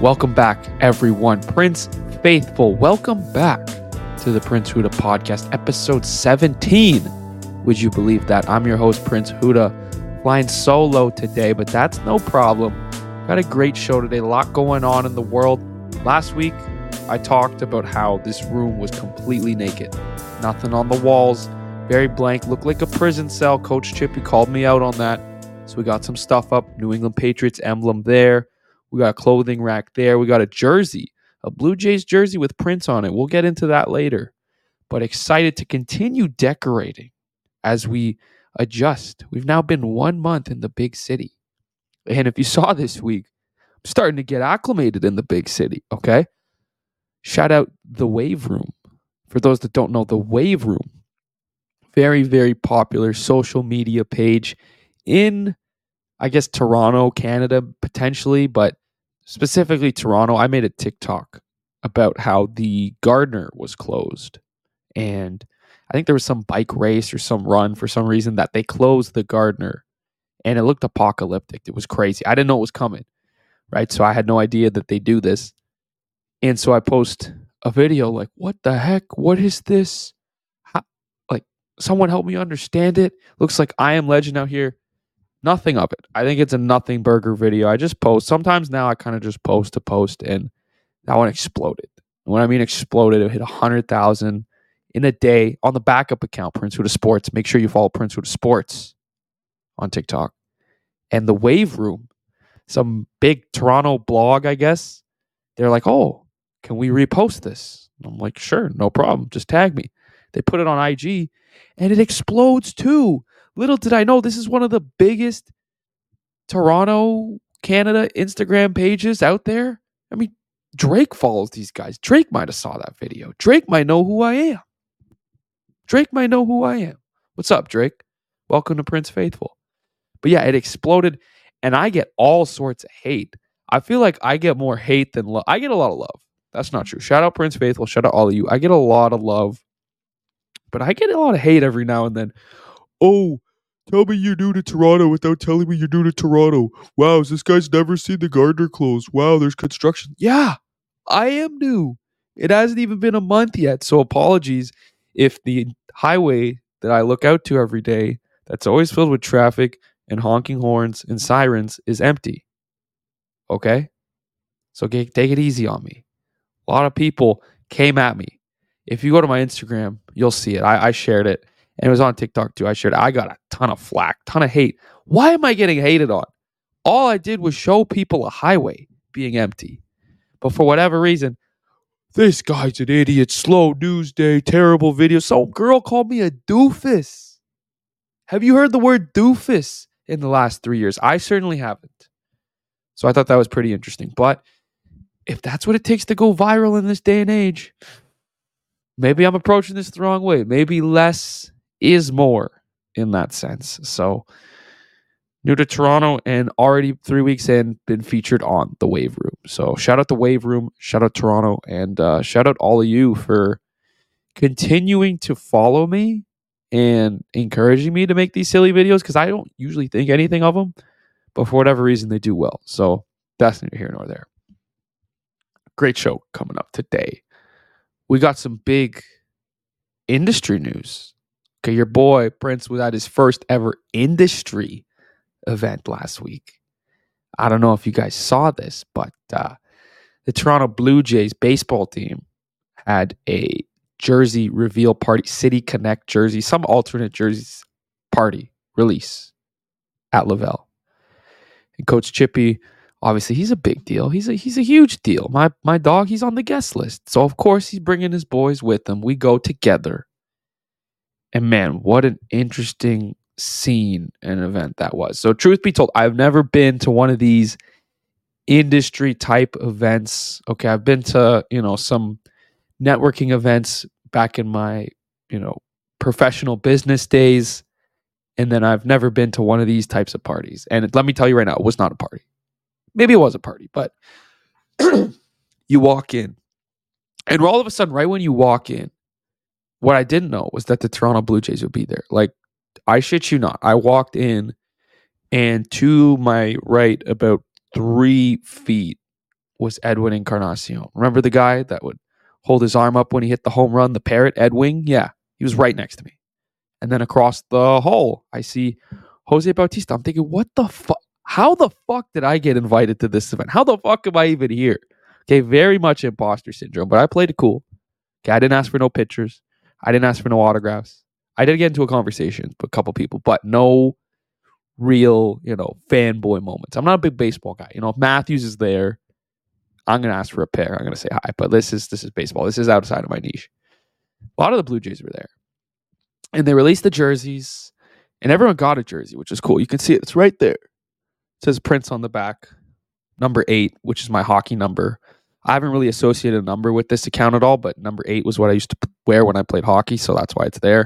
Welcome back, everyone. Prince Faithful, welcome back to the Prince Huda podcast, episode 17. Would you believe that? I'm your host, Prince Huda, flying solo today, but that's no problem. Got a great show today, a lot going on in the world. Last week, I talked about how this room was completely naked. Nothing on the walls, very blank, looked like a prison cell. Coach Chippy called me out on that. So we got some stuff up, New England Patriots emblem there. We got a clothing rack there. We got a jersey, a Blue Jays jersey with Prince on it. We'll get into that later. But excited to continue decorating as we adjust. We've now been 1 month in the big city. And if you saw this week, I'm starting to get acclimated in the big city, okay? Shout out The Wave Room. For those that don't know, The Wave Room, very, very popular social media page in, I guess, Toronto, Canada, potentially, but specifically Toronto. I made a TikTok about how the Gardner was closed. And I think there was some bike race or some run for some reason that they closed the Gardner. And it looked apocalyptic. It was crazy. I didn't know it was coming, right? So I had no idea that they do this. And so I post a video like, what the heck? What is this? Like, someone help me understand it. Looks like I Am Legend out here. Nothing of it. I think it's a nothing burger video. I just post. Sometimes now I kind of just post to post, and that one exploded. When I mean exploded, it hit 100,000 in a day on the backup account, Prince Huda Sports. Make sure you follow Prince Huda Sports on TikTok. And The Wave Room, some big Toronto blog, I guess, they're like, oh, can we repost this? I'm like, sure, no problem. Just tag me. They put it on IG, and it explodes too. Little did I know, this is one of the biggest Toronto, Canada Instagram pages out there. I mean, Drake follows these guys. Drake might have saw that video. Drake might know who I am. What's up, Drake? Welcome to Prince Faithful. But yeah, it exploded, and I get all sorts of hate. I feel like I get more hate than love. I get a lot of love. That's not true. Shout out Prince Faithful. Shout out all of you. I get a lot of love, but I get a lot of hate every now and then. Oh, tell me you're new to Toronto without telling me you're new to Toronto. Wow, this guy's never seen the Gardner closed. Wow, there's construction. Yeah, I am new. It hasn't even been a month yet, so apologies if the highway that I look out to every day that's always filled with traffic and honking horns and sirens is empty. Okay? So take it easy on me. A lot of people came at me. If you go to my Instagram, you'll see it. I shared it. And it was on TikTok too. I shared it. I got a ton of flack, ton of hate. Why am I getting hated on? All I did was show people a highway being empty. But for whatever reason, this guy's an idiot, slow news day, terrible video. Some girl called me a doofus. Have you heard the word doofus in the last 3 years? I certainly haven't. So I thought that was pretty interesting. But if that's what it takes to go viral in this day and age, maybe I'm approaching this the wrong way. Maybe less is more in that sense. So new to Toronto and already 3 weeks in, been featured on The Wave Room. So shout out The Wave Room, shout out Toronto, and shout out all of you for continuing to follow me and encouraging me to make these silly videos, because I don't usually think anything of them, but for whatever reason they do well. So that's neither here nor there. Great show coming up today. We got some big industry news. Okay, your boy Prince was at his first ever industry event last week. I don't know if you guys saw this, but the Toronto Blue Jays baseball team had a jersey reveal party, City Connect jersey, some alternate jerseys party release at Laval. And Coach Chippy, obviously, he's a big deal. He's a huge deal. My dog, he's on the guest list. So, of course, he's bringing his boys with him. We go together. And, man, what an interesting scene and event that was. So, truth be told, I've never been to one of these industry-type events. Okay, I've been to, some networking events back in my, professional business days. And then I've never been to one of these types of parties. And let me tell you right now, it was not a party. Maybe it was a party, but you walk in, and all of a sudden, right when you walk in, what I didn't know was that the Toronto Blue Jays would be there. Like, I shit you not. I walked in, and to my right, about 3 feet, was Edwin Encarnacion. Remember the guy that would hold his arm up when he hit the home run, the parrot, Edwin? Yeah, he was right next to me. And then across the hall, I see Jose Bautista. I'm thinking, what the fuck? How the fuck did I get invited to this event? How the fuck am I even here? Okay, very much imposter syndrome, but I played it cool. Okay, I didn't ask for no pictures. I didn't ask for no autographs. I did get into a conversation with a couple people, but no real, fanboy moments. I'm not a big baseball guy. If Matthews is there, I'm going to ask for a pair. I'm going to say hi, but this is baseball. This is outside of my niche. A lot of the Blue Jays were there. And they released the jerseys, and everyone got a jersey, which is cool. You can see it. It's right there. It says Prince on the back, number 8, which is my hockey number. I haven't really associated a number with this account at all, but number 8 was what I used to wear when I played hockey, so that's why it's there.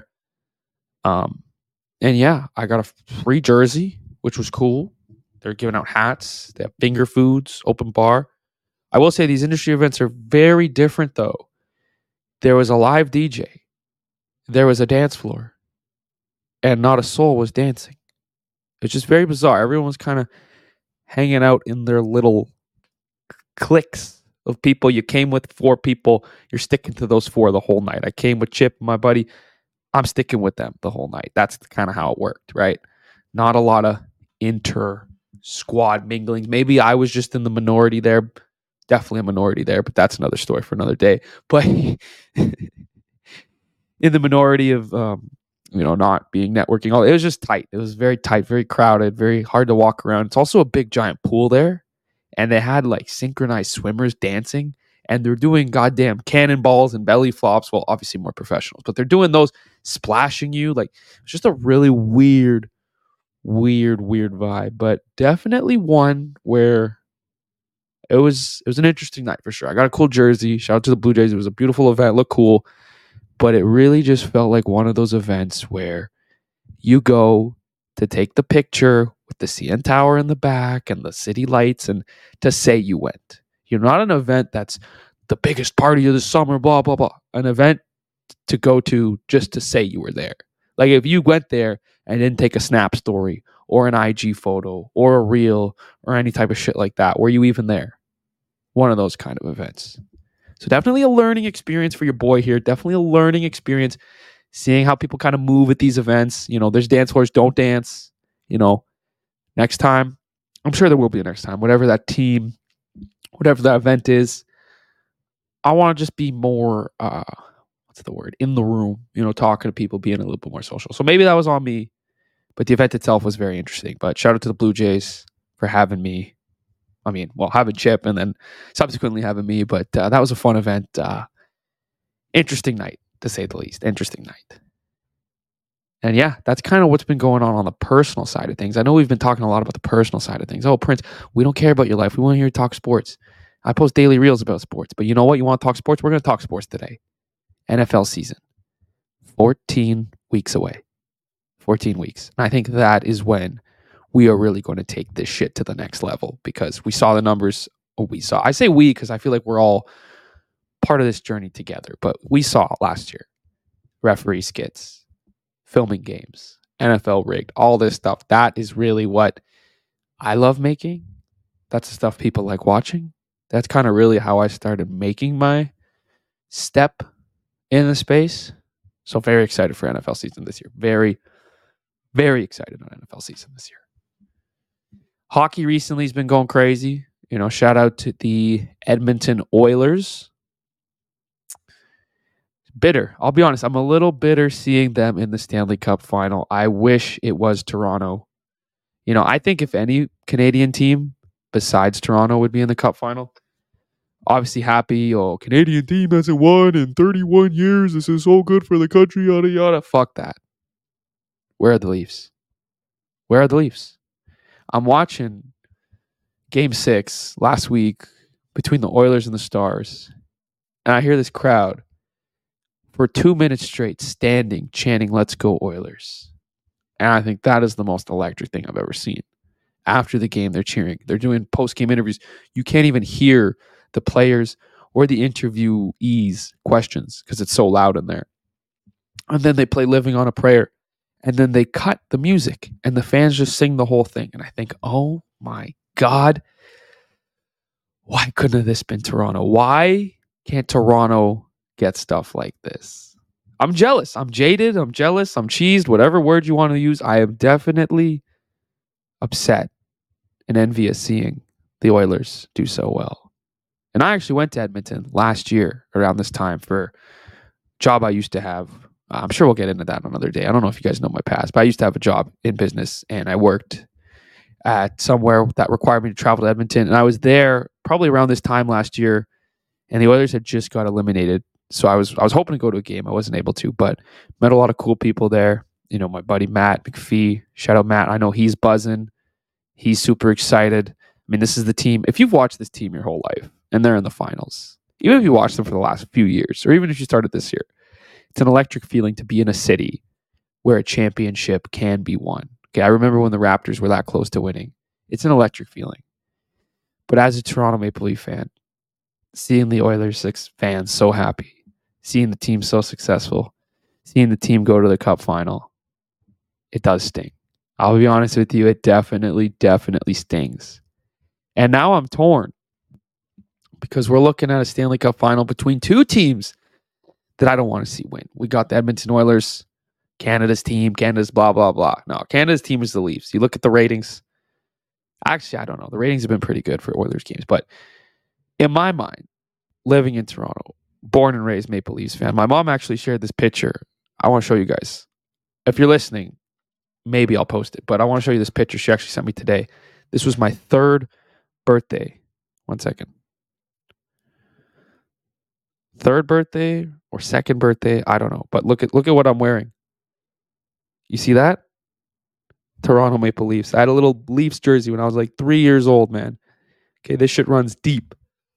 And yeah, I got a free jersey, which was cool. They're giving out hats. They have finger foods, open bar. I will say these industry events are very different, though. There was a live DJ. There was a dance floor. And not a soul was dancing. It's just very bizarre. Everyone was kind of hanging out in their little cliques of people. You came with 4 people. You're sticking to those 4 the whole night. I came with Chip, my buddy. I'm sticking with them the whole night. That's kind of how it worked, right? Not a lot of inter-squad minglings. Maybe I was just in the minority there. Definitely a minority there, but that's another story for another day. But in the minority of, not being networking, it was just tight. It was very tight, very crowded, very hard to walk around. It's also a big giant pool there. And they had like synchronized swimmers dancing. And they're doing goddamn cannonballs and belly flops. Well, obviously more professionals, but they're doing those, splashing you. Like, it's just a really weird vibe. But definitely one where it was an interesting night for sure. I got a cool jersey. Shout out to the Blue Jays. It was a beautiful event. Looked cool. But it really just felt like one of those events where you go to take the picture with the CN Tower in the back and the city lights and to say you went. You're not an event that's the biggest party of the summer, blah, blah, blah. An event to go to just to say you were there. Like if you went there and didn't take a Snap story or an IG photo or a reel or any type of shit like that, were you even there? One of those kind of events. So definitely a learning experience for your boy here. Definitely a learning experience seeing how people kind of move at these events. There's dance floors, don't dance. Next time, I'm sure there will be a next time. Whatever that team, whatever that event is, I want to just be more, in the room, talking to people, being a little bit more social. So maybe that was on me, but the event itself was very interesting. But shout out to the Blue Jays for having me. Having Chip and then subsequently having me, but that was a fun event. Interesting night, to say the least. Interesting night. And yeah, that's kind of what's been going on the personal side of things. I know we've been talking a lot about the personal side of things. Oh, Prince, we don't care about your life. We want to hear you talk sports. I post daily reels about sports, but you know what? You want to talk sports? We're going to talk sports today. NFL season. 14 weeks away. 14 weeks. And I think that is when we are really going to take this shit to the next level because we saw the numbers. I say we because I feel like we're all part of this journey together, but we saw last year referee skits, filming games, NFL rigged, all this stuff. That is really what I love making. That's the stuff people like watching. That's kind of really how I started making my step in the space. So very excited for NFL season this year. Very, very excited on NFL season this year. Hockey recently has been going crazy. Shout out to the Edmonton Oilers. Bitter. I'll be honest. I'm a little bitter seeing them in the Stanley Cup final. I wish it was Toronto. I think if any Canadian team besides Toronto would be in the Cup final, obviously happy. Oh, Canadian team hasn't won in 31 years. This is so good for the country, yada, yada. Fuck that. Where are the Leafs? Where are the Leafs? I'm watching Game 6 last week between the Oilers and the Stars, and I hear this crowd for 2 minutes straight standing, chanting, "Let's go Oilers." And I think that is the most electric thing I've ever seen. After the game, they're cheering. They're doing post-game interviews. You can't even hear the players or the interviewees' questions because it's so loud in there. And then they play Living on a Prayer. And then they cut the music and the fans just sing the whole thing. And I think, oh my God, why couldn't this been Toronto? Why can't Toronto get stuff like this? I'm jealous. I'm jaded. I'm jealous. I'm cheesed. Whatever word you want to use. I am definitely upset and envious seeing the Oilers do so well. And I actually went to Edmonton last year around this time for a job I used to have. I'm sure we'll get into that another day. I don't know if you guys know my past, but I used to have a job in business and I worked at somewhere that required me to travel to Edmonton. And I was there probably around this time last year, and the Oilers had just got eliminated. So I was hoping to go to a game. I wasn't able to, but met a lot of cool people there. You know, my buddy Matt McPhee. Shout out Matt. I know he's buzzing. He's super excited. I mean, this is the team. If you've watched this team your whole life and they're in the finals, even if you watched them for the last few years, or even if you started this year, it's an electric feeling to be in a city where a championship can be won. Okay, I remember when the Raptors were that close to winning. It's an electric feeling. But as a Toronto Maple Leaf fan, seeing the Oilers fans so happy, seeing the team so successful, seeing the team go to the Cup final, it does sting. I'll be honest with you, it definitely stings. And now I'm torn because we're looking at a Stanley Cup final between two teams that I don't want to see win. We got the Edmonton Oilers, Canada's team, Canada's blah, blah, blah. No, Canada's team is the Leafs. You look at the ratings. Actually, I don't know. The ratings have been pretty good for Oilers games. But in my mind, living in Toronto, born and raised Maple Leafs fan, my mom actually shared this picture. I want to show you guys. If you're listening, maybe I'll post it. But I want to show you this picture she actually sent me today. This was my third birthday. 1 second. Third birthday or second birthday, I don't know. But look at what I'm wearing. You see that? Toronto Maple Leafs. I had a little Leafs jersey when I was like 3 years old, man. Okay, this shit runs deep.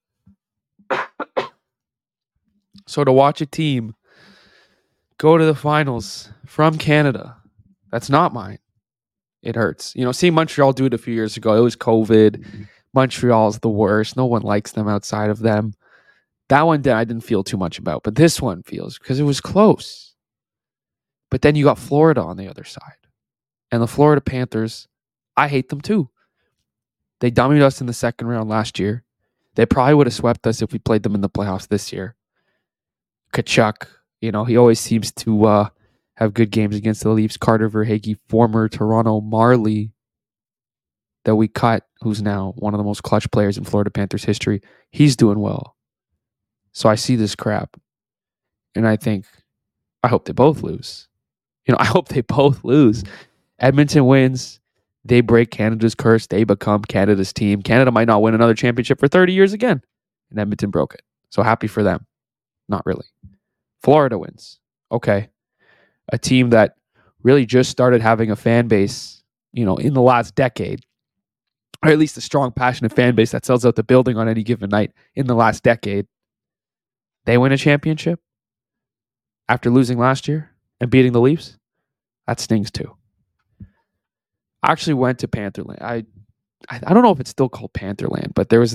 So to watch a team go to the finals from Canada, that's not mine. It hurts. You know, seeing Montreal do it a few years ago, it was COVID. Montreal's the worst. No one likes them outside of them. That one I didn't feel too much about, but this one feels because it was close. But then you got Florida on the other side. And the Florida Panthers, I hate them too. They dummied us in the second round last year. They probably would have swept us if we played them in the playoffs this year. Tkachuk, you know, he always seems to have good games against the Leafs. Carter Verhaeghe, former Toronto Marley that we cut, who's now one of the most clutch players in Florida Panthers history. He's doing well. So I see this crap. And I think, I hope they both lose. You know, I hope they both lose. Edmonton wins. They break Canada's curse. They become Canada's team. Canada might not win another championship for 30 years again. And Edmonton broke it. So happy for them. Not really. Florida wins. Okay. A team that really just started having a fan base, you know, in the last decade. Or at least a strong, passionate fan base that sells out the building on any given night in the last decade. They win a championship after losing last year and beating the Leafs. That stings too. I actually went to Pantherland. I don't know if it's still called Pantherland, but there was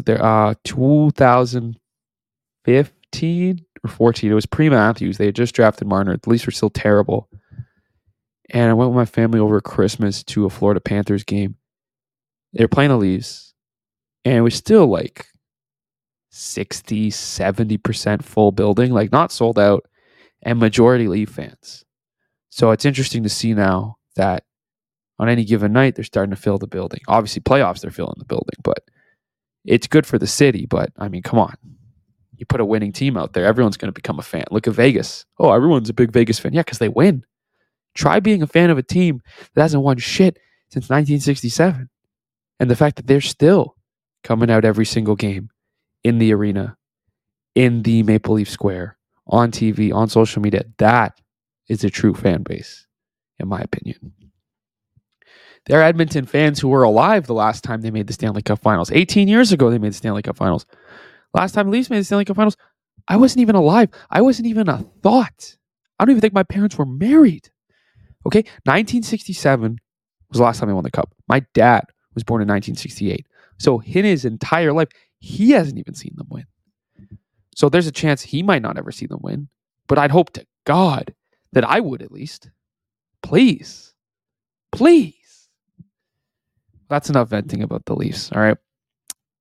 2015 or 14. It was pre-Matthews. They had just drafted Marner. The Leafs were still terrible. And I went with my family over Christmas to a Florida Panthers game. They were playing the Leafs. And it was still like 60, 70% full building. Like not sold out. And majority Leaf fans. So it's interesting to see now that on any given night, they're starting to fill the building. Obviously, playoffs, they're filling the building, but it's good for the city. But, I mean, come on. You put a winning team out there, everyone's going to become a fan. Look at Vegas. Oh, everyone's a big Vegas fan. Yeah, because they win. Try being a fan of a team that hasn't won shit since 1967. And the fact that they're still coming out every single game in the arena, in the Maple Leaf Square, on TV, on social media, that is a true fan base, in my opinion. There are Edmonton fans who were alive the last time they made the Stanley Cup Finals. 18 years ago, they made the Stanley Cup Finals. Last time the Leafs made the Stanley Cup Finals, I wasn't even alive. I wasn't even a thought. I don't even think my parents were married. Okay? 1967 was the last time they won the Cup. My dad was born in 1968. So in his entire life, he hasn't even seen them win. So there's a chance he might not ever see them win. But I'd hope to God that I would at least. Please. Please. That's enough venting about the Leafs, all right?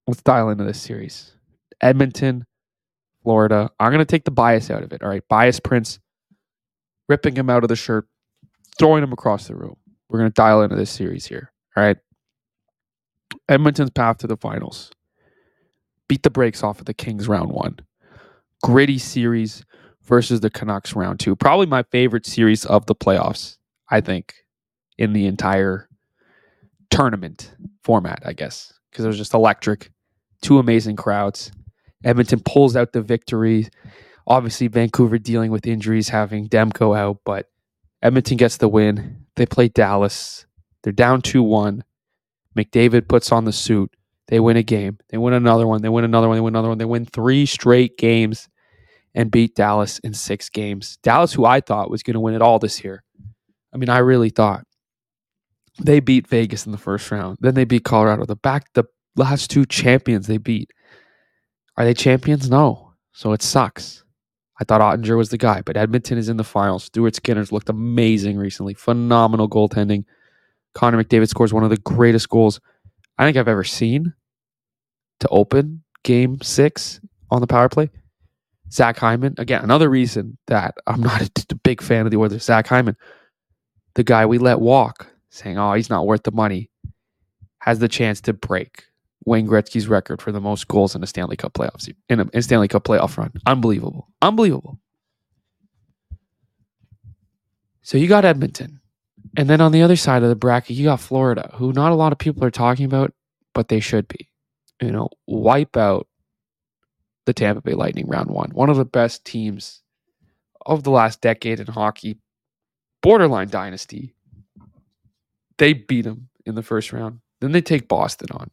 Let's dial into this series. Edmonton, Florida. I'm going to take the bias out of it. All right. Bias Prince, ripping him out of the shirt, throwing him across the room. We're going to dial into this series here. All right. Edmonton's path to the finals. Beat the brakes off of the Kings round 1. Gritty series versus the Canucks round 2. Probably my favorite series of the playoffs, I think, in the entire tournament format, I guess, because it was just electric. 2 amazing crowds. Edmonton pulls out the victory. Obviously, Vancouver dealing with injuries, having Demko out, but Edmonton gets the win. They play Dallas. They're down 2-1. McDavid puts on the suit. They win a game. They win another one. They win another one. They win another one. They win 3 straight games and beat Dallas in 6 games. Dallas, who I thought was going to win it all this year. I mean, I really thought. They beat Vegas in the first round. Then they beat Colorado. The last 2 champions they beat. Are they champions? No. So it sucks. I thought Ottinger was the guy, but Edmonton is in the finals. Stuart Skinner's looked amazing recently. Phenomenal goaltending. Connor McDavid scores one of the greatest goals I think I've ever seen to open Game 6 on the power play. Zach Hyman, again, another reason that I'm not a big fan of the Oilers. Zach Hyman, the guy we let walk, saying, oh, he's not worth the money, has the chance to break Wayne Gretzky's record for the most goals in a Stanley Cup playoffs, in a Stanley Cup playoff run. Unbelievable. Unbelievable. So you got Edmonton. And then on the other side of the bracket, you got Florida, who not a lot of people are talking about, but they should be. Wipe out the Tampa Bay Lightning round 1. One of the best teams of the last decade in hockey. Borderline dynasty. They beat them in the first round. Then they take Boston on.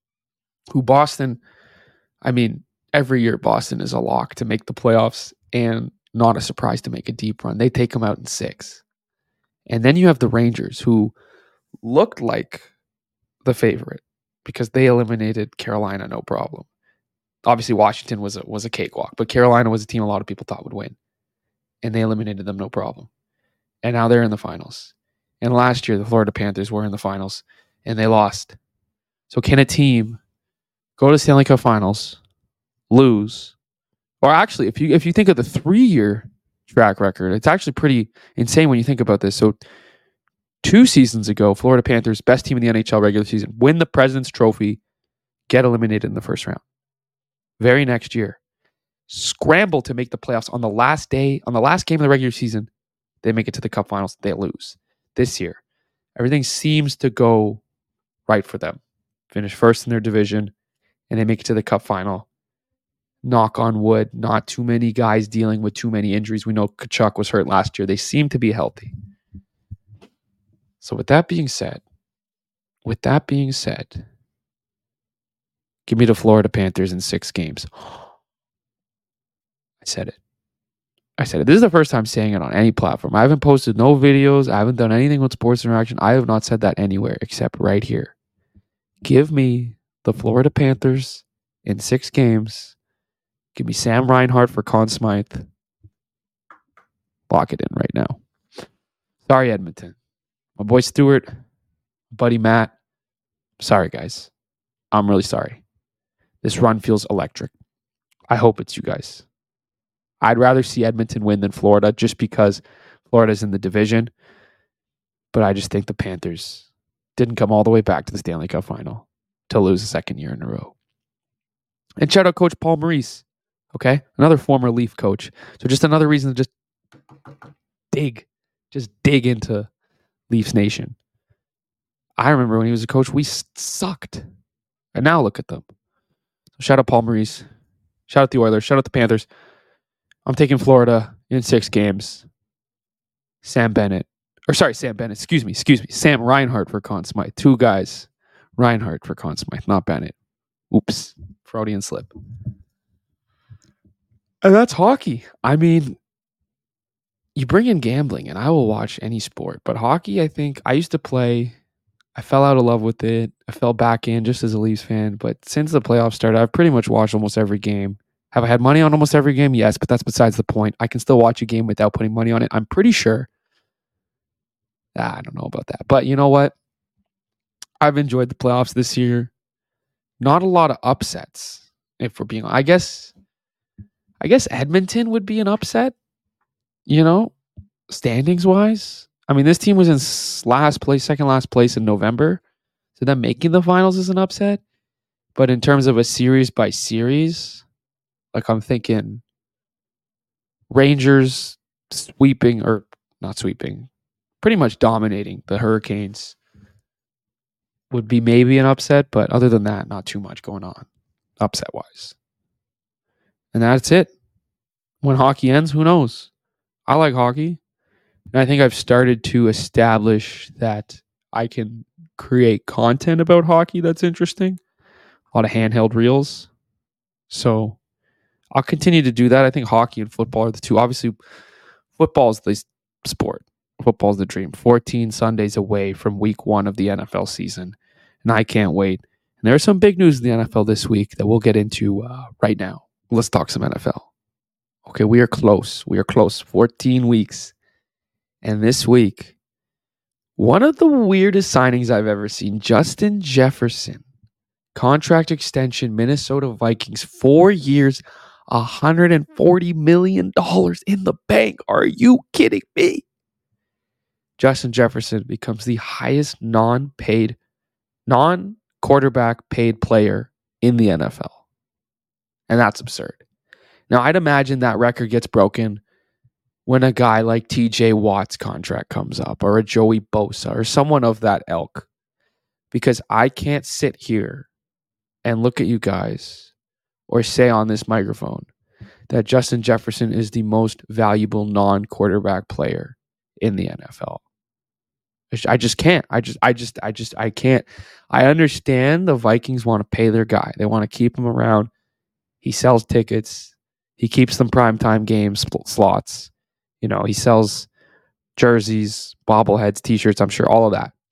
Every year Boston is a lock to make the playoffs and not a surprise to make a deep run. They take them out in 6. And then you have the Rangers, who looked like the favorite because they eliminated Carolina no problem. Obviously, Washington was a cakewalk, but Carolina was a team a lot of people thought would win. And they eliminated them no problem. And now they're in the finals. And last year, the Florida Panthers were in the finals, and they lost. So can a team go to the Stanley Cup Finals, lose, or actually, if you think of the 3-year track record, it's actually pretty insane when you think about this. So 2 seasons ago, Florida Panthers, best team in the NHL regular season, win the President's Trophy, get eliminated in the first round. Very next year, scramble to make the playoffs on the last game of the regular season, they make it to the Cup Finals, they lose. This year, everything seems to go right for them. Finish first in their division, and they make it to the Cup Final. Knock on wood, not too many guys dealing with too many injuries. We know Tkachuk was hurt last year. They seem to be healthy. So with that being said, give me the Florida Panthers in 6 games. I said it. This is the first time saying it on any platform. I haven't posted no videos. I haven't done anything with Sports Interaction. I have not said that anywhere except right here. Give me the Florida Panthers in 6 games. Give me Sam Reinhart for Conn Smythe. Lock it in right now. Sorry, Edmonton. My boy Stuart, buddy Matt. Sorry, guys. I'm really sorry. This run feels electric. I hope it's you guys. I'd rather see Edmonton win than Florida just because Florida's in the division. But I just think the Panthers didn't come all the way back to the Stanley Cup Final to lose a 2nd year in a row. And shout out Coach Paul Maurice. Okay? Another former Leaf coach. So just another reason to just dig into Leafs Nation. I remember when he was a coach, we sucked. And now look at them. So shout out Paul Maurice. Shout out the Oilers. Shout out the Panthers. I'm taking Florida in 6 games. Sam Reinhart, Sam Reinhart for Conn Smythe. 2 guys. Reinhart for Conn Smythe, not Bennett. Oops. Freudian slip. And that's hockey. I mean, you bring in gambling, and I will watch any sport. But hockey, I think, I used to play. I fell out of love with it. I fell back in just as a Leafs fan. But since the playoffs started, I've pretty much watched almost every game. Have I had money on almost every game? Yes, but that's besides the point. I can still watch a game without putting money on it. I'm pretty sure. I don't know about that. But you know what? I've enjoyed the playoffs this year. not a lot of upsets. If we're being, I guess Edmonton would be an upset, standings wise. I mean, this team was in second last place in November. So them making the finals is an upset. But in terms of a series by series, like I'm thinking Rangers sweeping, or not sweeping, pretty much dominating the Hurricanes would be maybe an upset. But other than that, not too much going on upset wise. And that's it. When hockey ends, who knows? I like hockey. And I think I've started to establish that I can create content about hockey that's interesting. A lot of handheld reels. So I'll continue to do that. I think hockey and football are the two. Obviously, football is the sport. Football is the dream. 14 Sundays away from week 1 of the NFL season. And I can't wait. And there's some big news in the NFL this week that we'll get into right now. Let's talk some NFL. Okay, we are close. 14 weeks. And this week, one of the weirdest signings I've ever seen, Justin Jefferson, contract extension, Minnesota Vikings, 4 years, $140 million in the bank. Are you kidding me? Justin Jefferson becomes the highest non-quarterback paid player in the NFL. And that's absurd. Now, I'd imagine that record gets broken when a guy like TJ Watt's contract comes up, or a Joey Bosa, or someone of that ilk. Because I can't sit here and look at you guys or say on this microphone that Justin Jefferson is the most valuable non-quarterback player in the NFL. I just can't. I can't. I understand the Vikings want to pay their guy. They want to keep him around. He sells tickets. He keeps them primetime game slots. He sells jerseys, bobbleheads, t-shirts, I'm sure, all of that.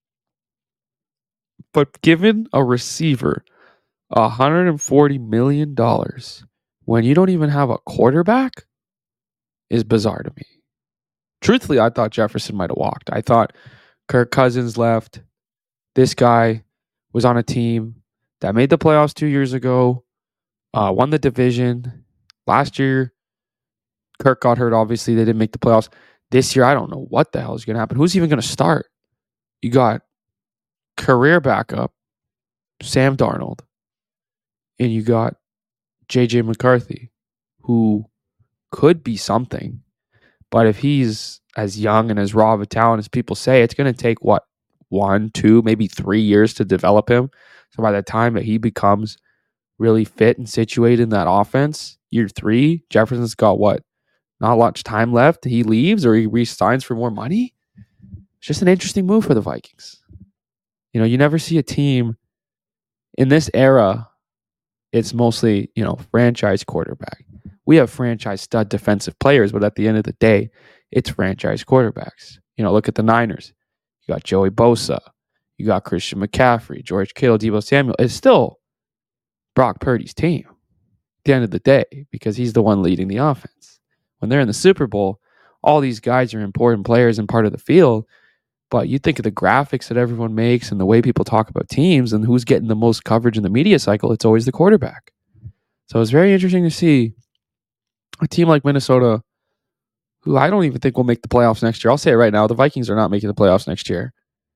But giving a receiver $140 million when you don't even have a quarterback is bizarre to me. Truthfully, I thought Jefferson might have walked. I thought Kirk Cousins left. This guy was on a team that made the playoffs 2 years ago, won the division. Last year, Kirk got hurt. Obviously, they didn't make the playoffs. This year, I don't know what the hell is going to happen. Who's even going to start? You got career backup, Sam Darnold, and you got J.J. McCarthy, who could be something. But if he's as young and as raw of a talent as people say, it's going to take, 1, 2, maybe 3 years to develop him. So by the time that he becomes really fit and situated in that offense, year 3, Jefferson's got not much time left. He leaves or he re-signs for more money. It's just an interesting move for the Vikings. You never see a team in this era. It's mostly, franchise quarterback. We have franchise stud defensive players, but at the end of the day, it's franchise quarterbacks. Look at the Niners. You got Joey Bosa. You got Christian McCaffrey, George Kittle, Deebo Samuel. It's still Brock Purdy's team at the end of the day because he's the one leading the offense. When they're in the Super Bowl, all these guys are important players and part of the field. But you think of the graphics that everyone makes and the way people talk about teams and who's getting the most coverage in the media cycle, it's always the quarterback. So it's very interesting to see a team like Minnesota, who I don't even think will make the playoffs next year. I'll say it right now. The Vikings are not making the playoffs next year.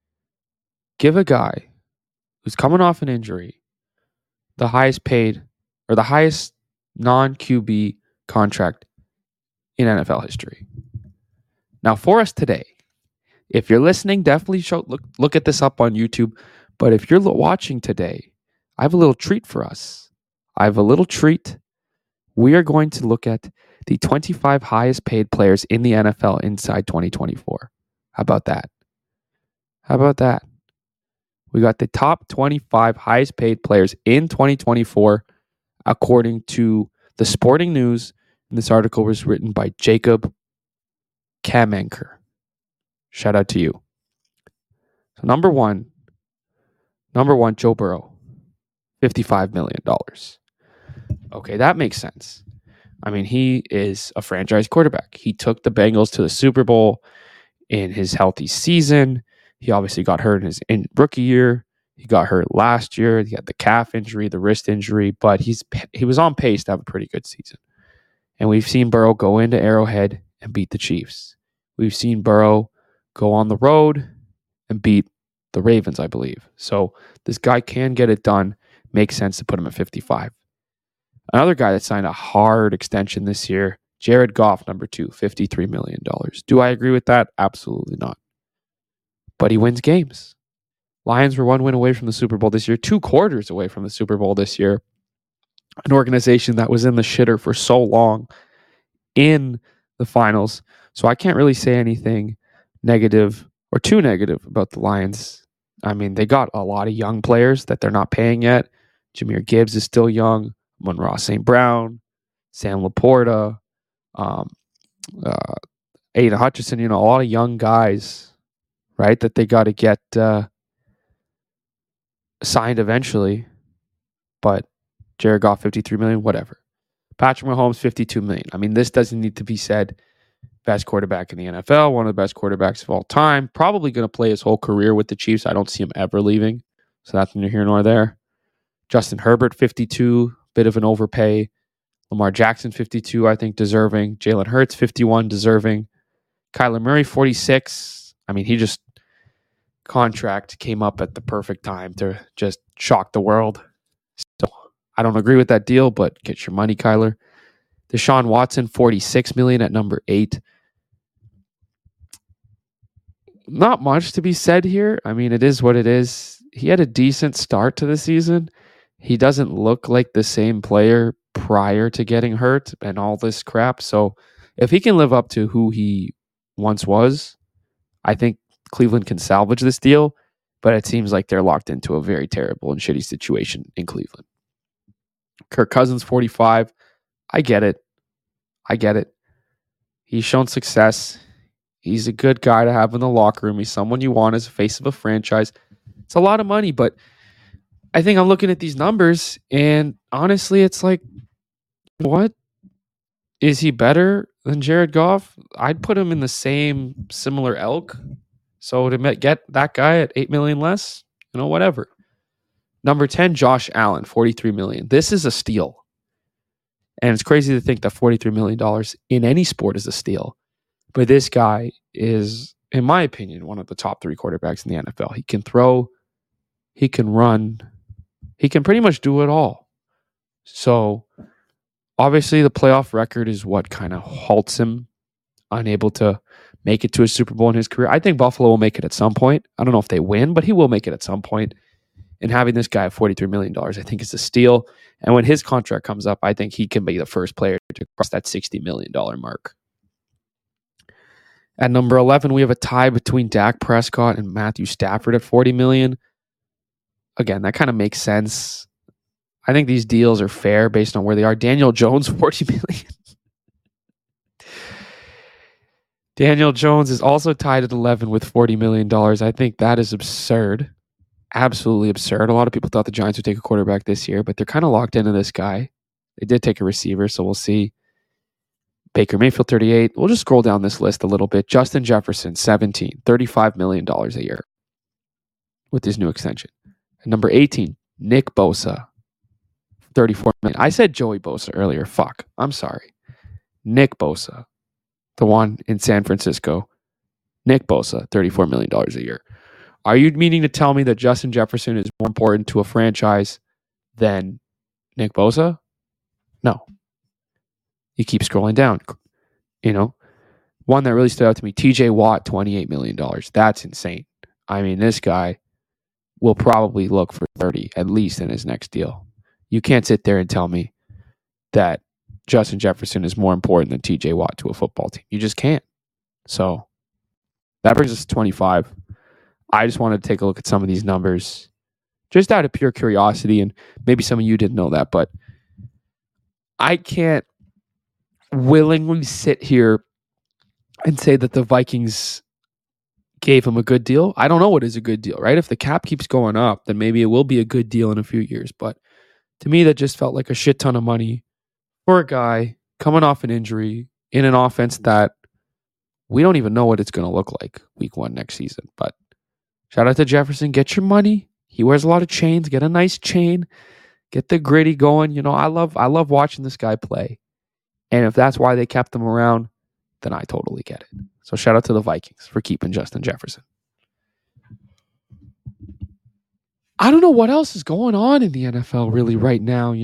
Give a guy who's coming off an injury the highest paid or the highest non-QB contract in NFL history. Now, for us today, if you're listening, definitely look at this up on YouTube. But if you're watching today, I have a little treat for us. We are going to look at the 25 highest paid players in the NFL inside 2024. How about that? We got the top 25 highest paid players in 2024, according to the Sporting News. And this article was written by Jacob Kamenker. Shout out to you. So number one, Joe Burrow, $55 million. Okay, that makes sense. I mean, he is a franchise quarterback. He took the Bengals to the Super Bowl in his healthy season. He obviously got hurt in his rookie year. He got hurt last year. He had the calf injury, the wrist injury, but he was on pace to have a pretty good season. And we've seen Burrow go into Arrowhead and beat the Chiefs. We've seen Burrow go on the road and beat the Ravens, I believe. So this guy can get it done. Makes sense to put him at 55. Another guy that signed a hard extension this year, Jared Goff, number 2, $53 million. Do I agree with that? Absolutely not. But he wins games. Lions were 1 win away from the Super Bowl this year, 2 quarters away from the Super Bowl this year. An organization that was in the shitter for so long in the finals. So I can't really say anything negative or too negative about the Lions. I mean, they got a lot of young players that they're not paying yet. Jahmyr Gibbs is still young. Amon-Ra St. Brown, Sam Laporta, Aiden Hutchinson, a lot of young guys, right, that they got to get signed eventually. But Jared Goff, $53 million, whatever. Patrick Mahomes, $52 million. I mean, this doesn't need to be said. Best quarterback in the NFL, one of the best quarterbacks of all time. Probably going to play his whole career with the Chiefs. I don't see him ever leaving. So that's neither here nor there. Justin Herbert, 52, bit of an overpay. Lamar Jackson, 52, I think deserving. Jalen Hurts, 51, deserving. Kyler Murray, 46. I mean, he just contract came up at the perfect time to just shock the world. So I don't agree with that deal, but get your money, Kyler. Deshaun Watson, $46 million at number 8. Not much to be said here. I mean, it is what it is. He had a decent start to the season. He doesn't look like the same player prior to getting hurt and all this crap. So if he can live up to who he once was, I think Cleveland can salvage this deal. But it seems like they're locked into a very terrible and shitty situation in Cleveland. Kirk Cousins, 45. I get it. He's shown success. He's a good guy to have in the locker room. He's someone you want as a face of a franchise. It's a lot of money, but I think I'm looking at these numbers, and honestly, it's like, what? Is he better than Jared Goff? I'd put him in the same similar ilk. So to get that guy at $8 million less, whatever. Number 10, Josh Allen, $43 million. This is a steal. And it's crazy to think that $43 million in any sport is a steal. But this guy is, in my opinion, one of the top 3 quarterbacks in the NFL. He can throw, he can run, he can pretty much do it all. So obviously the playoff record is what kind of halts him, unable to make it to a Super Bowl in his career. I think Buffalo will make it at some point. I don't know if they win, but he will make it at some point. And having this guy at $43 million, I think is a steal. And when his contract comes up, I think he can be the first player to cross that $60 million mark. At number 11, we have a tie between Dak Prescott and Matthew Stafford at $40 million. Again, that kind of makes sense. I think these deals are fair based on where they are. Daniel Jones, $40 million. Daniel Jones is also tied at 11 with $40 million. I think that is absurd. Absolutely absurd. A lot of people thought the Giants would take a quarterback this year, but they're kind of locked into this guy. They did take a receiver, so we'll see. Baker Mayfield, 38. We'll just scroll down this list a little bit. Justin Jefferson, 17, $35 million a year with his new extension. And number 18, Nick Bosa, $34 million. I said Joey Bosa earlier. Fuck. I'm sorry. Nick Bosa, the one in San Francisco. Nick Bosa, $34 million a year. Are you meaning to tell me that Justin Jefferson is more important to a franchise than Nick Bosa? No. You keep scrolling down. One that really stood out to me, TJ Watt, $28 million. That's insane. I mean, this guy will probably look for 30 at least in his next deal. You can't sit there and tell me that Justin Jefferson is more important than TJ Watt to a football team. You just can't. So that brings us to 25. I just wanted to take a look at some of these numbers just out of pure curiosity, and maybe some of you didn't know that, but I can't willingly sit here and say that the Vikings gave him a good deal. I don't know what is a good deal, right? If the cap keeps going up, then maybe it will be a good deal in a few years. But to me, that just felt like a shit ton of money for a guy coming off an injury in an offense that we don't even know what it's going to look like week 1 next season. But shout out to Jefferson. Get your money. He wears a lot of chains. Get a nice chain. Get the gritty going. I love watching this guy play. And if that's why they kept him around, then I totally get it. So shout out to the Vikings for keeping Justin Jefferson. I don't know what else is going on in the NFL really right now.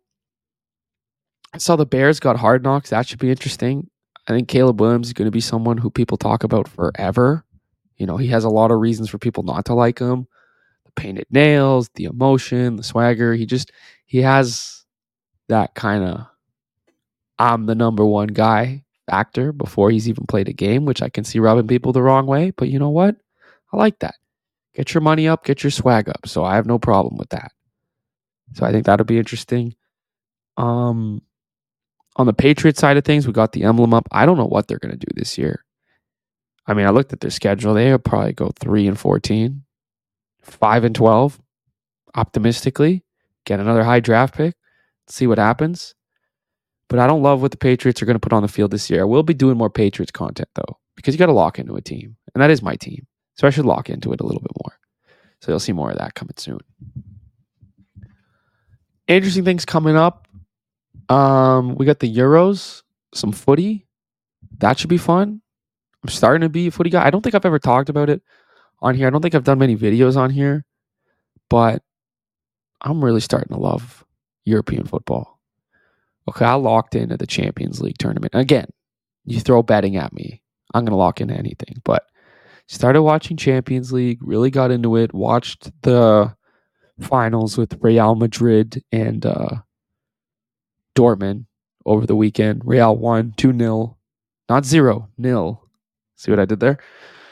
I saw the Bears got Hard Knocks. That should be interesting. I think Caleb Williams is going to be someone who people talk about forever. He has a lot of reasons for people not to like him. The painted nails, the emotion, the swagger. He has that kind of I'm the number one guy factor before he's even played a game, which I can see rubbing people the wrong way. But you know what? I like that. Get your money up, get your swag up. So I have no problem with that. So I think that'll be interesting. On the Patriots side of things, we got the emblem up. I don't know what they're going to do this year. I mean, I looked at their schedule. They'll probably go 3-14, 5-12, optimistically. Get another high draft pick. See what happens. But I don't love what the Patriots are going to put on the field this year. I will be doing more Patriots content, though, because you got to lock into a team. And that is my team. So I should lock into it a little bit more. So you'll see more of that coming soon. Interesting things coming up. We got the Euros, some footy. That should be fun. I'm starting to be a footy guy. I don't think I've ever talked about it on here. I don't think I've done many videos on here. But I'm really starting to love European football. Okay, I locked into the Champions League tournament. Again, you throw betting at me, I'm going to lock into anything. But started watching Champions League, really got into it, watched the finals with Real Madrid and Dortmund over the weekend. Real won 2-0, not 0-0. See what I did there?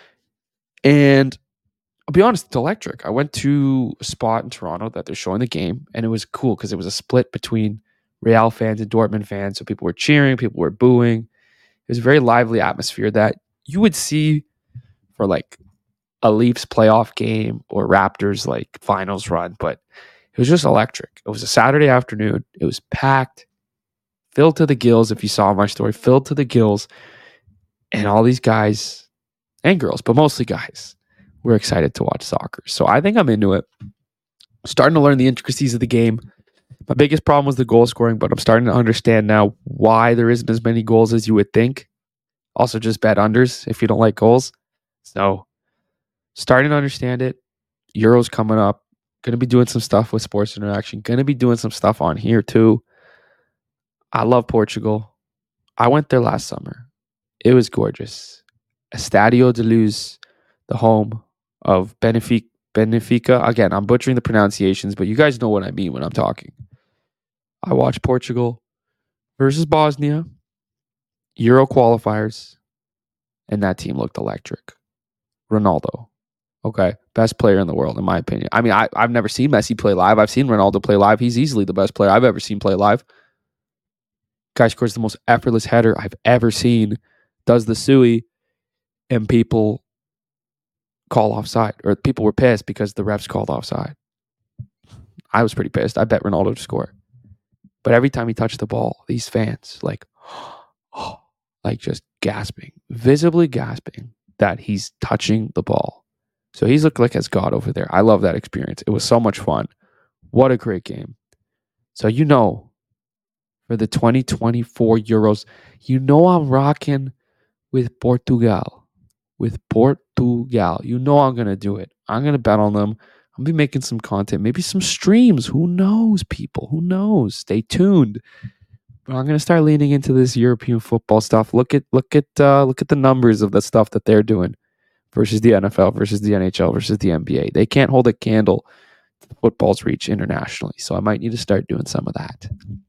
And I'll be honest, it's electric. I went to a spot in Toronto that they're showing the game, and it was cool because it was a split between Real fans and Dortmund fans. So people were cheering, people were booing. It was a very lively atmosphere that you would see for like a Leafs playoff game or Raptors like finals run, but it was just electric. It was a Saturday afternoon. It was packed, filled to the gills. If you saw my story, filled to the gills, and all these guys and girls, but mostly guys, were excited to watch soccer. So I think I'm into it. Starting to learn the intricacies of the game. My biggest problem was the goal scoring, but I'm starting to understand now why there isn't as many goals as you would think. Also, just bet unders if you don't like goals. So, starting to understand it. Euros coming up. Going to be doing some stuff with Sports Interaction. Going to be doing some stuff on here too. I love Portugal. I went there last summer. It was gorgeous. Estadio de Luz, the home of Benfica. Again, I'm butchering the pronunciations, but you guys know what I mean when I'm talking. I watched Portugal versus Bosnia, Euro qualifiers, and that team looked electric. Ronaldo, okay, best player in the world, in my opinion. I mean, I've never seen Messi play live. I've seen Ronaldo play live. He's easily the best player I've ever seen play live. Guy scores the most effortless header I've ever seen, does the Sui, and people call offside, or people were pissed because the refs called offside. I was pretty pissed. I bet Ronaldo to score. But every time he touched the ball, these fans, like just gasping, visibly gasping that he's touching the ball. So he's looked like as God over there. I love that experience. It was so much fun. What a great game. So for the 2024 Euros, I'm rocking with Portugal. I'm going to do it. I'm going to bet on them. I'll be making some content, maybe some streams. Who knows, people? Who knows? Stay tuned. But I'm going to start leaning into this European football stuff. Look at the numbers of the stuff that they're doing versus the NFL, versus the NHL, versus the NBA. They can't hold a candle to football's reach internationally. So I might need to start doing some of that.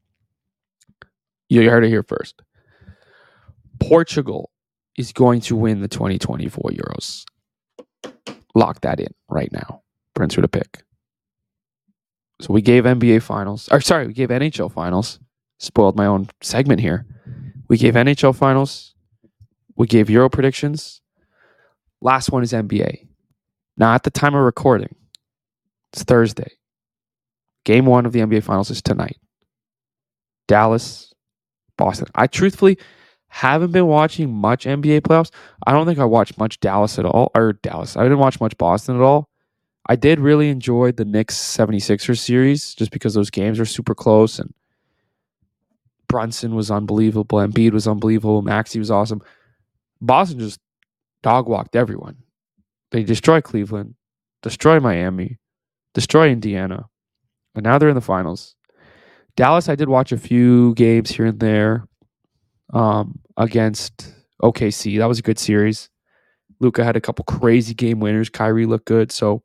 You heard it here first. Portugal is going to win the 2024 Euros. Lock that in right now. Prince with a pick. So we gave NHL finals. Spoiled my own segment here. We gave NHL finals. We gave Euro predictions. Last one is NBA. Now, at the time of recording, it's Thursday. Game 1 of the NBA finals is tonight. Dallas, Boston. I truthfully haven't been watching much NBA playoffs. I don't think I watched much Dallas at all. I didn't watch much Boston at all. I did really enjoy the Knicks 76ers series just because those games were super close and Brunson was unbelievable. Embiid was unbelievable. Maxey was awesome. Boston just dog walked everyone. They destroy Cleveland, destroy Miami, destroy Indiana, and now they're in the finals. Dallas, I did watch a few games here and there against OKC. That was a good series. Luka had a couple crazy game winners. Kyrie looked good. So,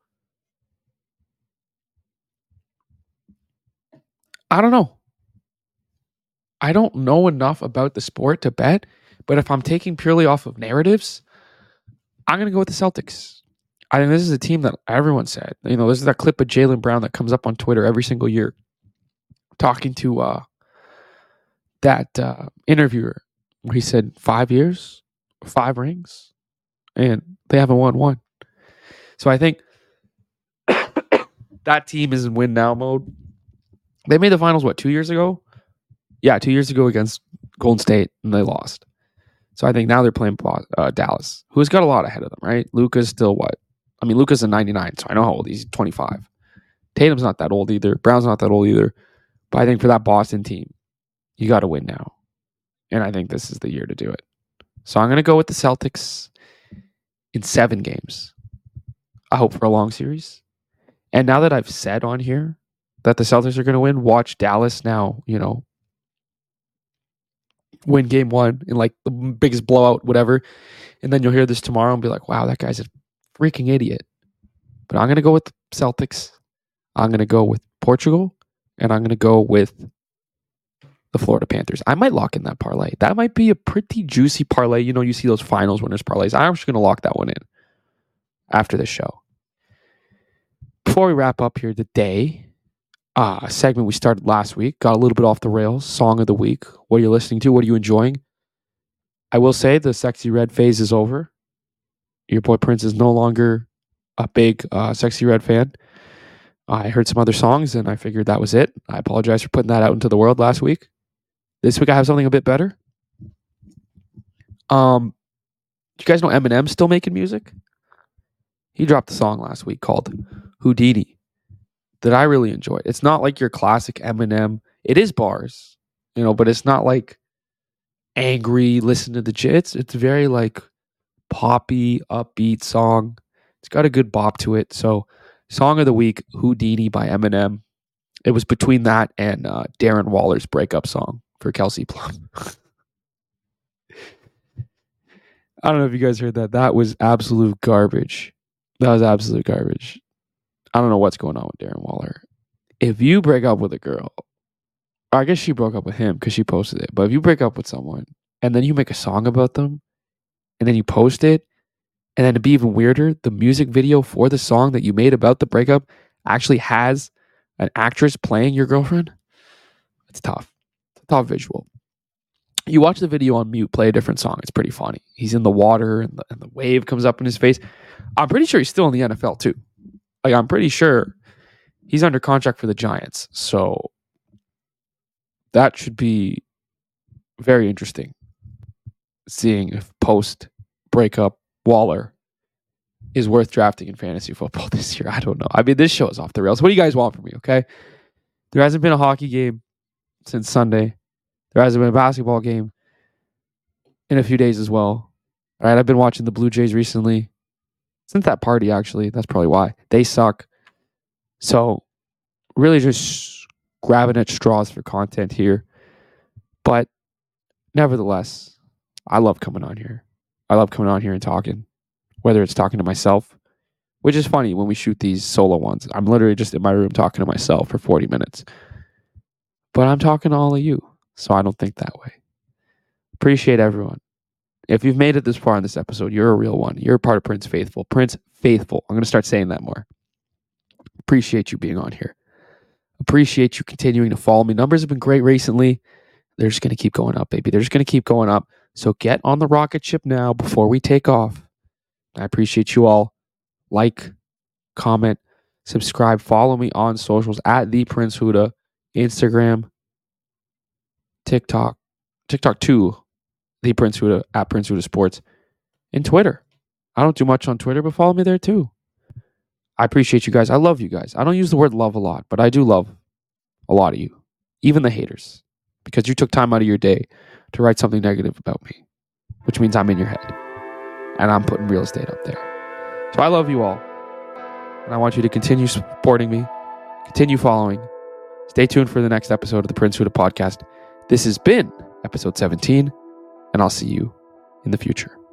I don't know. I don't know enough about the sport to bet, but if I'm taking purely off of narratives, I'm going to go with the Celtics. I think this is a team that everyone said. This is that clip of Jaylen Brown that comes up on Twitter every single year talking to that interviewer where he said 5 years, 5 rings, and they haven't won one. So I think that team is in win now mode. They made the finals, 2 years ago? Yeah, 2 years ago against Golden State, and they lost. So I think now they're playing Dallas, who's got a lot ahead of them, right? Luka's still what? I mean, Luka's a 99, so I know how old he's 25. Tatum's not that old either. Brown's not that old either. But I think for that Boston team, you got to win now. And I think this is the year to do it. So I'm going to go with the Celtics in 7 games. I hope for a long series. And now that I've said on here that the Celtics are going to win, watch Dallas now, win game 1 in like the biggest blowout, whatever. And then you'll hear this tomorrow and be like, wow, that guy's a freaking idiot. But I'm going to go with the Celtics. I'm going to go with Portugal. And I'm going to go with the Florida Panthers. I might lock in that parlay. That might be a pretty juicy parlay. You see those finals winners parlays. I'm just going to lock that one in after this show. Before we wrap up here today, a segment we started last week, got a little bit off the rails. Song of the week. What are you listening to? What are you enjoying? I will say the Sexy Red phase is over. Your boy Prince is no longer a big Sexy Red fan. I heard some other songs and I figured that was it. I apologize for putting that out into the world last week. This week I have something a bit better. Do you guys know Eminem's still making music? He dropped a song last week called Houdini that I really enjoyed. It's not like your classic Eminem. It is bars, but it's not like angry, listen to the jits. It's very like poppy, upbeat song. It's got a good bop to it. So, song of the week, Houdini by Eminem. It was between that and Darren Waller's breakup song for Kelsey Plum. I don't know if you guys heard that. That was absolute garbage. I don't know what's going on with Darren Waller. If you break up with a girl, or I guess she broke up with him because she posted it, but if you break up with someone and then you make a song about them and then you post it, and then to be even weirder, the music video for the song that you made about the breakup actually has an actress playing your girlfriend. It's tough. It's a tough visual. You watch the video on mute, play a different song. It's pretty funny. He's in the water and the wave comes up in his face. I'm pretty sure he's still in the NFL too. Like, I'm pretty sure he's under contract for the Giants. So that should be very interesting. Seeing if post breakup Waller is worth drafting in fantasy football this year. I don't know. I mean, this show is off the rails. What do you guys want from me? Okay. There hasn't been a hockey game since Sunday. There hasn't been a basketball game in a few days as well. All right. I've been watching the Blue Jays recently. Since that party, actually. That's probably why. They suck. So, really just grabbing at straws for content here. But, nevertheless, I love coming on here. I love coming on here and talking. Whether it's talking to myself, which is funny when we shoot these solo ones. I'm literally just in my room talking to myself for 40 minutes. But I'm talking to all of you. So, I don't think that way. Appreciate everyone. If you've made it this far in this episode, you're a real one. You're a part of Prince Faithful. Prince Faithful. I'm going to start saying that more. Appreciate you being on here. Appreciate you continuing to follow me. Numbers have been great recently. They're just going to keep going up, baby. They're just going to keep going up. So get on the rocket ship now before we take off. I appreciate you all. Like, comment, subscribe, follow me on socials at the Prince Huda, Instagram, TikTok 2. The Prince Huda at Prince Huda Sports, and Twitter. I don't do much on Twitter, but follow me there too. I appreciate you guys. I love you guys. I don't use the word love a lot, but I do love a lot of you, even the haters, because you took time out of your day to write something negative about me, which means I'm in your head and I'm putting real estate up there. So I love you all. And I want you to continue supporting me, continue following. Stay tuned for the next episode of the Prince Huda podcast. This has been episode 17, and I'll see you in the future.